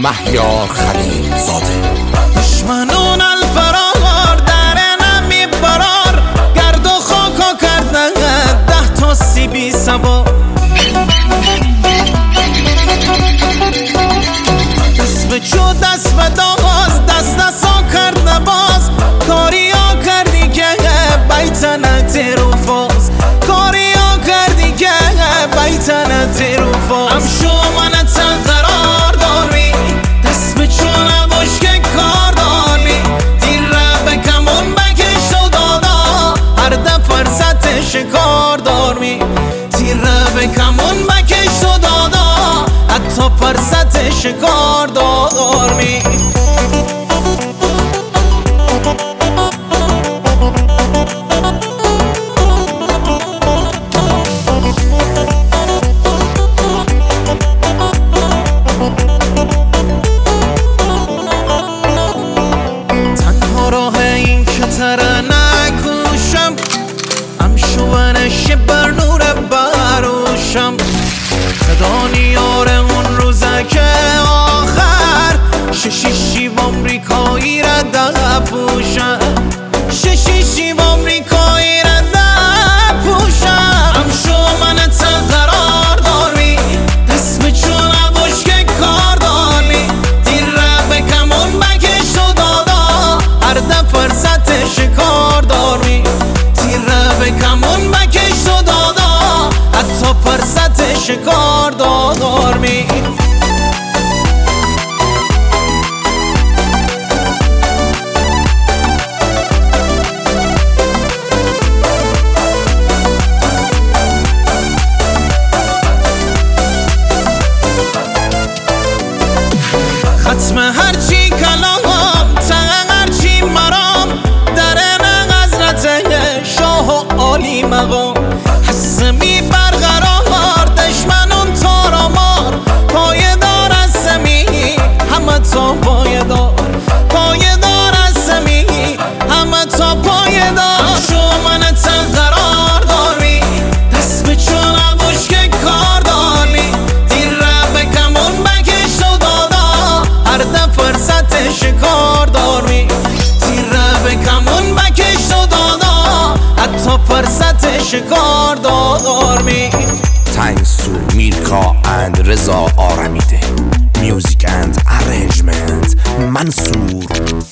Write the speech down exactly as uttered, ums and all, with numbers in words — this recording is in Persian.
مهیار خلیل زاده. دشمنون الفرار در نمی برار، گرد و خاکا کردن ده تا سیبی سبا. دست به چو دست به داز، دست دستا کرده باز، کاری ها کردی که بیتنت رو فاز، کاری ها کردی که بیتنت رو فاز. هم شو منت قرار داری، دست به چو نباش که کار داری، دیر رو به کمون بکش و دادا، هر ده فرصت شکار داری، دیر رو به کمون بکش و دادا، حتی فرصت شکار داری. تنها راه این که تره نکوشم، هم شوانش بر نور بروشم، خدا نیار اون روزه که آخر ششیشی و امریکایی را ده پوشم، ششیشی و امریکایی را ده پوشم. هم شو منت قرار داری، دست به چو نباش که کار داری، دیر رو به کمون بکش و دادا، هر ده فرصت شکار داری، دیر رو به کمون بکش و دادا، حتی فرصت شکار داری. ختم هرچی کلام تن هرچی مرام، در حضرت شاه و عالی مقام، حسمی برقرار دشمنون تارامار، پایدار از زمی همه تا پایدار، پایدار از زمی همه تا پایدار. شو منت قرار داری، دست به چو نباش که کار داری، دیر رو به کمون بکش و دادا، هر ده فرصت شکار داری، دیر رو به کمون بکش و دادا، حتی فرصت شکار داری. تنسو میرکا اند رضا آرمیده. میوزیک اند ارنجمنت منصور